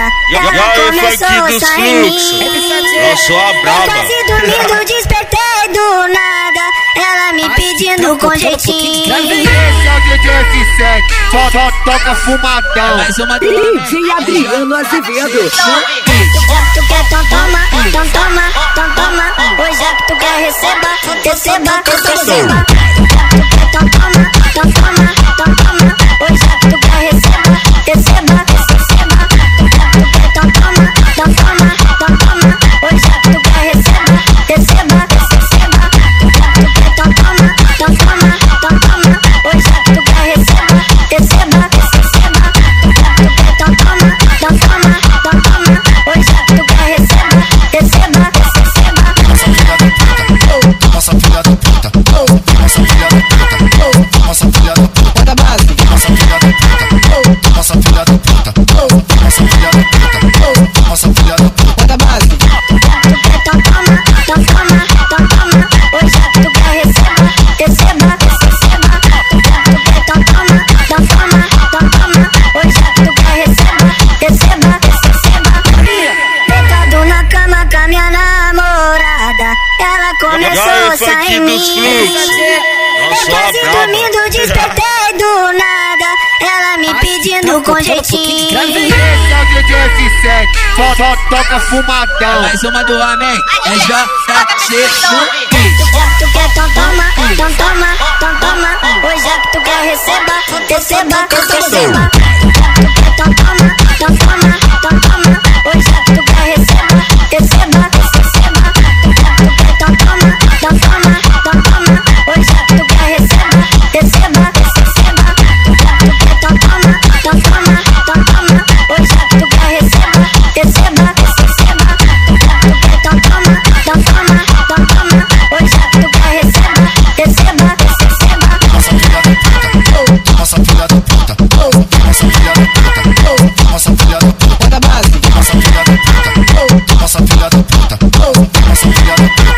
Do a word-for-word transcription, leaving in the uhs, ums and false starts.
ela começou a sair em mim. Eu sou a braba. Quase dormindo, despertei do nada, ela me pedindo com jeitinho. Esse é o D J F sete, só, só toca fumadão. Mais uma D J Adriano Azevedo. Tu quer, então toma, então toma, então toma. Hoje é que tu quer, receba, receba, receba. Tu quer, então toma, então toma, então toma. Hoje é que tu quer, receba, receba, receba. Tu quer, então toma, então toma, então toma. Hoje é que tu quer, receba, receba, receba. Tu quer, então toma, então toma, então toma. Hoje é que tu quer, receba, receba, receba. Tu quer, então toma, então toma, então toma. Hoje é que tu quer, receba, receba, receba. Nossa filha da puta, nossa filha da puta, nossa filha da puta, Bota a base. nossa filha da puta, nossa filha da puta, nossa filha da puta, nossa filha da puta. Bota a base. Tu quer, então toma, então toma, então toma. Hoje é que tu quer, receba, receba, receba. Tu quer, então toma, então toma, então toma. Hoje é que tu quer, receba, receba, receba. Deitado na cama com a minha namorada, ela começou a sair em mim. Eu quase dormindo, despertei do nada, ela me pedindo com jeitinho. Esse é o D J F sete, só, só toca fumadão. Mais uma do Amém. É J C Tu quer, então toma, então toma, então toma. Hoje é que tu quer, receba, receba, receba. Tu quer, então toma, então toma, então toma. Hoje é que tu quer, receba, receba, receba. Tu quer, então toma, então toma, então toma. Hoje é que tu quer, receba, receba, receba. Tu quer, então toma, então toma, então toma. Hoje é que tu quer, receba, receba, receba. Tu quer, então toma, então toma, então toma. Hoje é que tu quer, receba, receba, receba. Nossa filha da puta, nossa filha da puta, nossa filha da puta, nossa filha da puta. Bota a base. Nossa filha da puta, nossa filha da puta, nossa filha da puta.